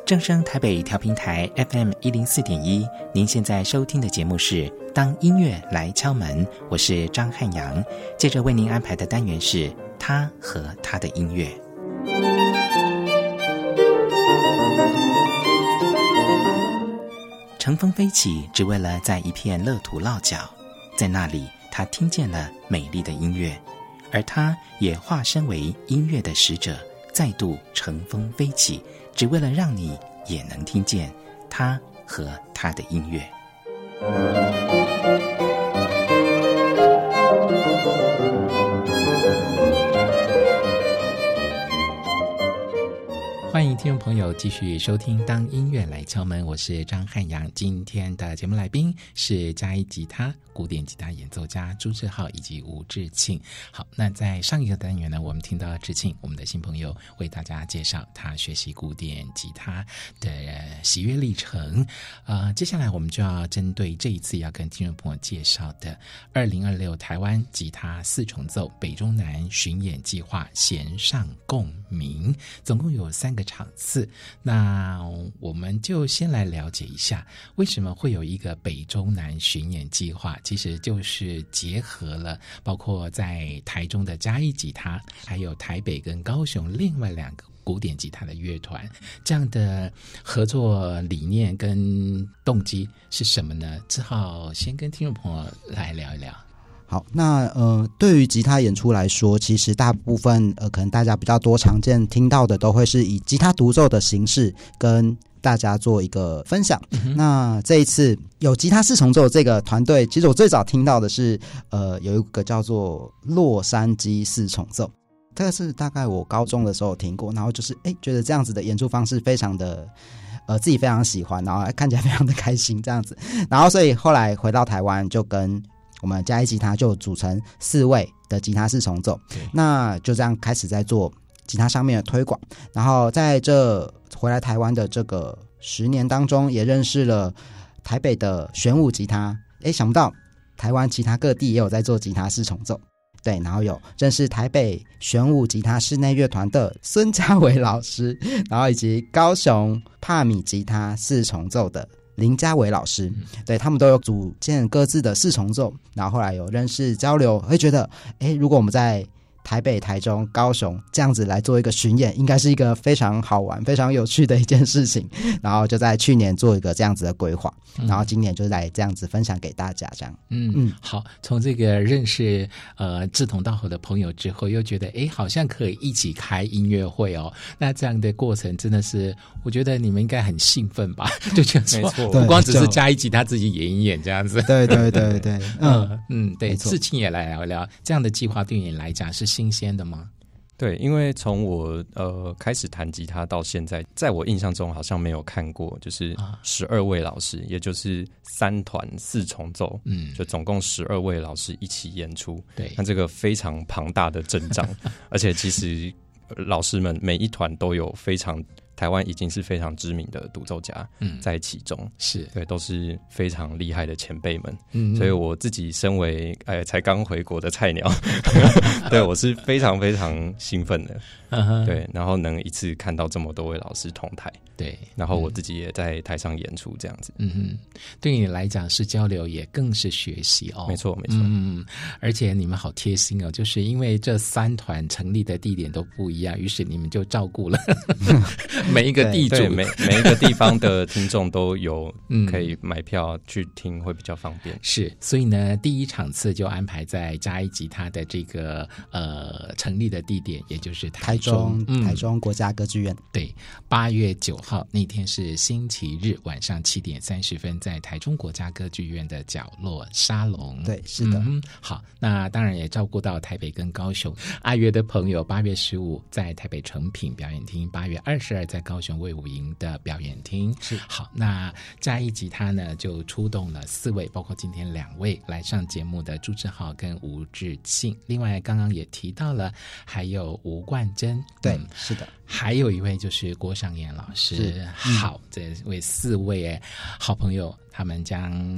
正声台北调频台 FM104.1，您现在收听的节目是当音乐来敲门，我是张汉阳。接着为您安排的单元是他和他的音乐。乘风飞起，只为了在一片乐土落脚，在那里他听见了美丽的音乐，而他也化身为音乐的使者，再度乘风飞起，只为了让你也能听见他和他的音乐。欢迎听众朋友继续收听当音乐来敲门，我是张汉阳。今天的节目来宾是嘉义吉他古典吉他演奏家朱志浩以及吴志庆。好，那在上一个单元呢，我们听到志庆我们的新朋友为大家介绍他学习古典吉他的喜悦历程。接下来我们就要针对这一次要跟听众朋友介绍的2026台湾吉他四重奏北中南巡演计划弦上共鸣，总共有3个场次。那我们就先来了解一下为什么会有一个北中南巡演计划，其实就是结合了包括在台中的嘉义吉他，还有台北跟高雄另外2个古典吉他的乐团，这样的合作理念跟动机是什么呢？志浩先跟听众朋友来聊一聊。 好，那对于吉他演出来说，其实大部分可能大家比较多常见听到的都会是以吉他独奏的形式跟大家做一个分享。那这一次有吉他四重奏这个团队，其实我最早听到的是有一个叫做洛杉矶四重奏，这个是大概我高中的时候听过，然后就是觉得这样子的演出方式非常的自己非常喜欢，然后看起来非常的开心这样子，然后所以后来回到台湾就跟我们嘉义吉他就组成4位的吉他四重奏，那就这样开始在做吉他上面的推广。然后在这回来台湾的这个10年当中，也认识了台北的玄武吉他，想不到台湾其他各地也有在做吉他四重奏，对，然后有认识台北玄武吉他室内乐团的孙家伟老师，然后以及高雄帕米吉他四重奏的林家伟老师，对，他们都有组建各自的四重奏，然后后来有认识交流，会觉得如果我们在台北、台中、高雄这样子来做一个巡演，应该是一个非常好玩非常有趣的一件事情，然后就在去年做一个这样子的规划，然后今年就来这样子分享给大家这样。 好，从这个认识志同道合的朋友之后，又觉得好像可以一起开音乐会哦，那这样的过程真的是我觉得你们应该很兴奋吧，就觉得说不光只是加一集他自己演一演这样子。 对对对对对，志庆也来聊聊这样的计划对你来讲是新鲜的吗？ 对，因为从我开始弹吉他到现在，在我印象中好像没有看过就是12位老师，也就是3团4重奏，就总共12位老师一起演出。对，那这个非常庞大的阵仗，而且其实老师们每一团都有台湾已经是非常知名的独奏家在其中，是对，都是非常厉害的前辈们，所以我自己身为才刚回国的菜鸟对，我是非常非常兴奋的，对，然后能一次看到这么多位老师同台，对，然后我自己也在台上演出这样子， 对你来讲是交流也更是学习哦， 没错没错， 而且你们好贴心哦，就是因为这3团成立的地点都不一样，于是你们就照顾了每一个地主， 对，每一个地方的听众都有可以买票去听，会比较方便。 是，所以呢，第1场次就安排在嘉义吉他的这个成立的地点，也就是台中国家歌剧院。 对，8月9号那天是星期日晚上7点30分，在台中国家歌剧院的角落沙龙。 对，是的。 好，那当然也照顾到台北跟高雄。阿约的朋友8月15在台北诚品表演厅，8月22在高雄卫武营的表演厅。是，好，那嘉义吉他呢就出动了4位，包括今天2位来上节目的朱志浩跟吴志庆，另外刚刚也提到了还有吴冠珍， 对，是的， 还有一位就是郭尚彦老师。好，这位4位好朋友，他们将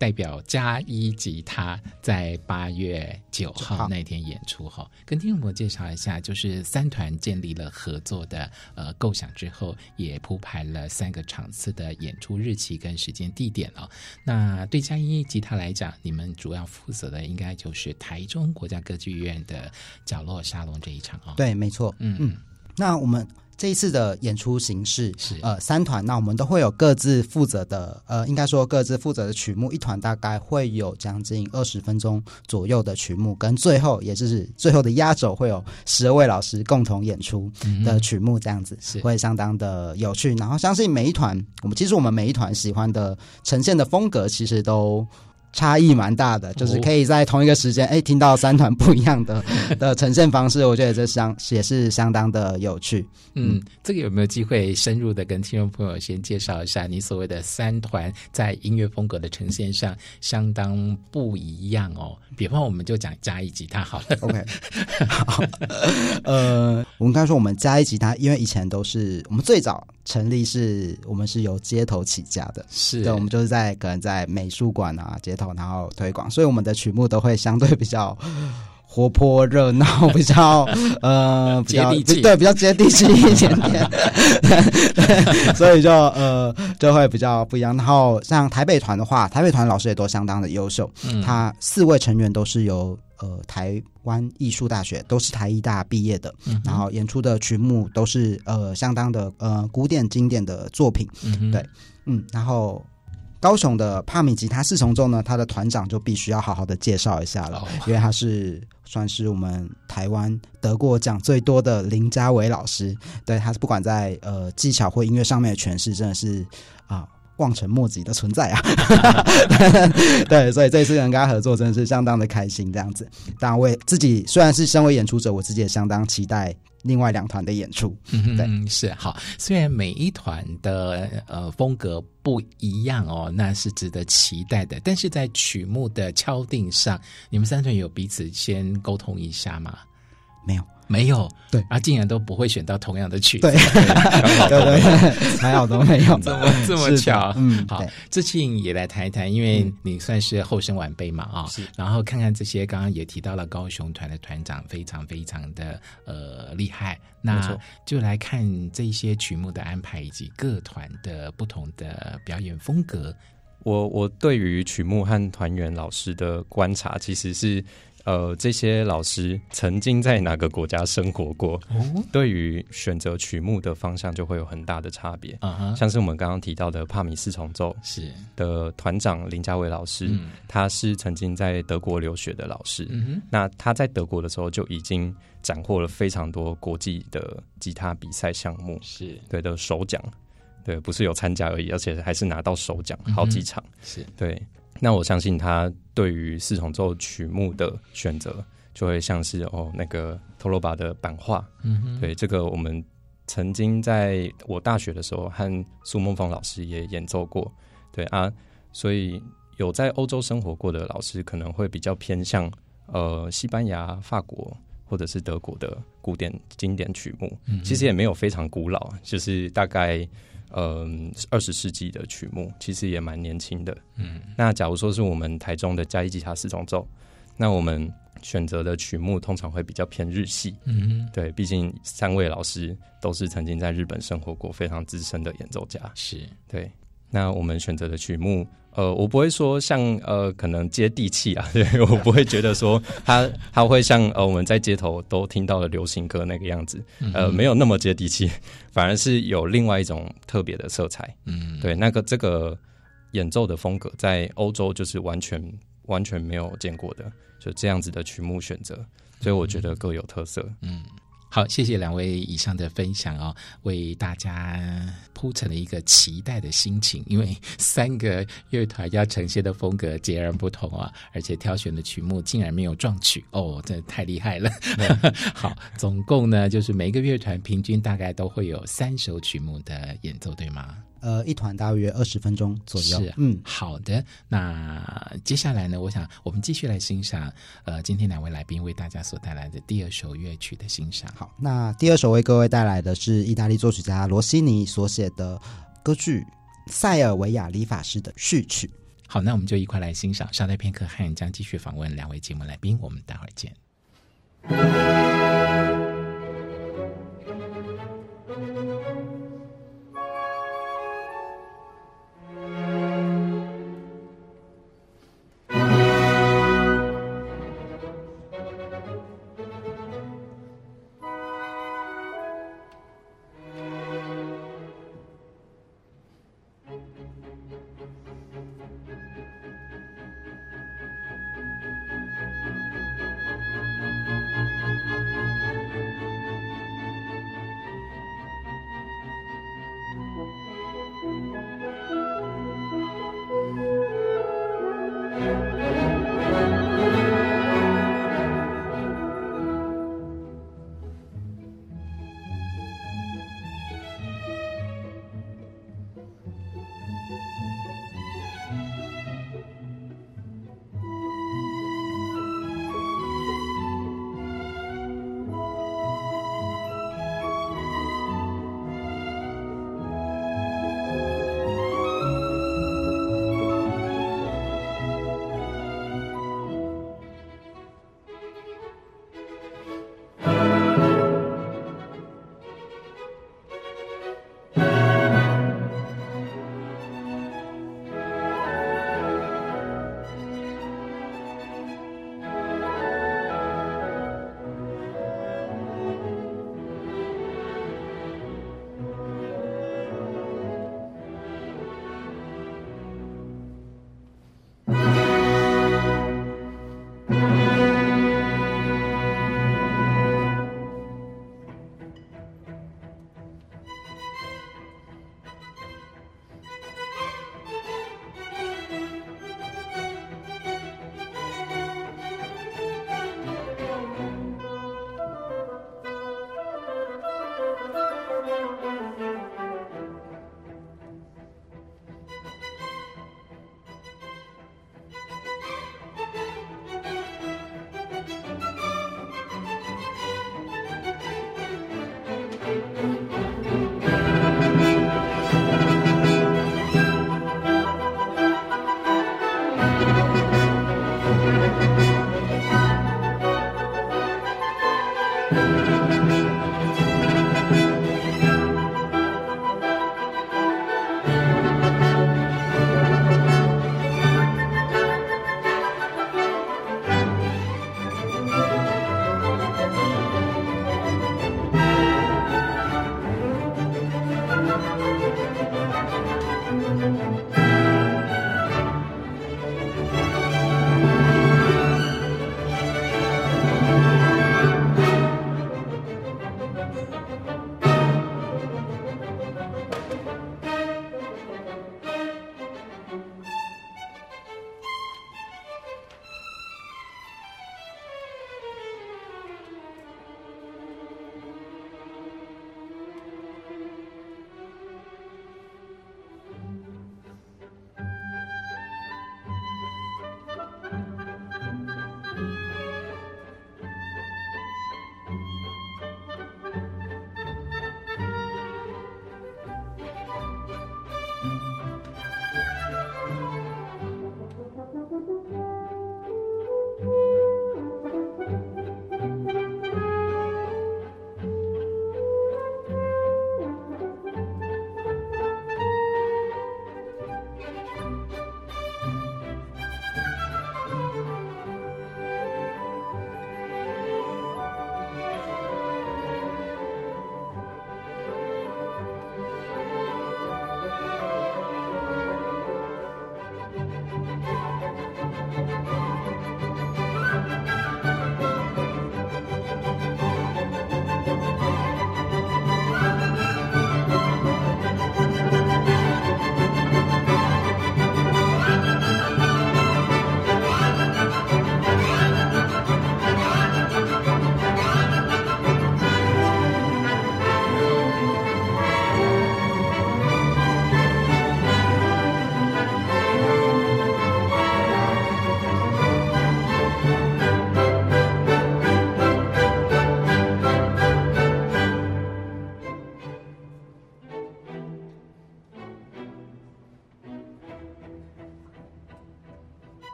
代表嘉一吉他在8月9号那天演出哈，跟听众朋友介绍一下，就是三团建立了合作的构想之后，也铺排了3个场次的演出日期跟时间地点哦。那对嘉一吉他来讲，你们主要负责的应该就是台中国家歌剧院的角落沙龙这一场哦。 对，没错。那我们这一次的演出形式是 3团，那我们都会有各自负责的应该说各自负责的曲目，一团大概会有将近20分钟左右的曲目，跟最后也就是最后的压轴会有12位老师共同演出的曲目，这样子会相当的有趣。然后相信每一团我们每一团喜欢的呈现的风格其实都差异蛮大的，就是可以在同一个时间听到3团不一样的呈现方式，我觉得这也是相当的有趣。 这个有没有机会深入的跟听众朋友先介绍一下你所谓的3团在音乐风格的呈现上相当不一样哦？比方我们就讲嘉一吉他好了。 OK， 好，我们刚才说我们嘉一吉他，因为以前都是我们最早成立我们是由街头起家的， 是对，我们就是可能在美术馆啊街头然后推广，所以我们的曲目都会相对比较活泼热闹，比较接地气， 对，比较接地气一点点对，所以就会比较不一样。然后像台北团的话，台北团老师也都相当的优秀，他4位成员都是由台湾艺术大学，都是台艺大毕业的，然后演出的曲目都是相当的古典经典的作品，对，然后高雄的帕米吉他4重奏呢，他的团长就必须要好好的介绍一下了，因为他是算是我们台湾得过奖最多的林家伟老师，对，他不管在技巧或音乐上面的诠释，真的是望尘莫及的存在啊对，所以这一次能跟他合作真的是相当的开心这样子。当然我也自己虽然是身为演出者，我自己也相当期待另外2团的演出。对， 是好。虽然每一团的风格不一样哦，那是值得期待的。但是在曲目的敲定上，你们3团有彼此先沟通一下吗？没有， 对竟然都不会选到同样的曲子， 对，对，还好都没有， 这么巧。好， 志庆也来谈一谈，因为你算是后生晚辈嘛然后看看这些，刚刚也提到了高雄团的团长非常非常的厉害，那就来看这些曲目的安排以及各团的不同的表演风格。 我对于曲目和团员老师的观察，其实是这些老师曾经在哪个国家生活过，对于选择曲目的方向就会有很大的差别。像是我们刚刚提到的帕米4重奏的团长林家伟老师，他是曾经在德国留学的老师，那他在德国的时候就已经斩获了非常多国际的吉他比赛项目，对的首奖，对，不是有参加而已，而且还是拿到首奖好几场，对。那我相信他对于4重奏曲目的选择，就会像是那个托罗巴的版画，对，这个我们曾经在我大学的时候和苏梦峰老师也演奏过，对啊，所以有在欧洲生活过的老师可能会比较偏向西班牙、法国或者是德国的古典经典曲目，其实也没有非常古老，就是大概20世纪的曲目，其实也蛮年轻的。那假如说是我们台中的嘉一吉他4重奏，那我们选择的曲目通常会比较偏日系，对，毕竟3位老师都是曾经在日本生活过非常资深的演奏家，对。那我们选择的曲目，我不会说像可能接地气啊，对，我不会觉得说它会像我们在街头都听到的流行歌那个样子，没有那么接地气，反而是有另外一种特别的色彩，对，这个演奏的风格在欧洲就是完全没有见过的，就这样子的曲目选择，所以我觉得各有特色。 好，谢谢2位以上的分享为大家铺成了一个期待的心情，因为3个乐团要呈现的风格截然不同而且挑选的曲目竟然没有撞曲真的太厉害了。好，总共呢就是每一个乐团平均大概都会有3首曲目的演奏，对吗？ 一团大约20分钟左右。 好的。那接下来呢，我想我们继续来欣赏今天2位来宾为大家所带来的第2首乐曲的欣赏。 好，那第2首为各位带来的是意大利作曲家罗西尼所写的歌剧《塞尔维亚理发师》的序曲。 好，那我们就一块来欣赏，稍待片刻，汉将继续访问两位节目来宾，我们待会儿见。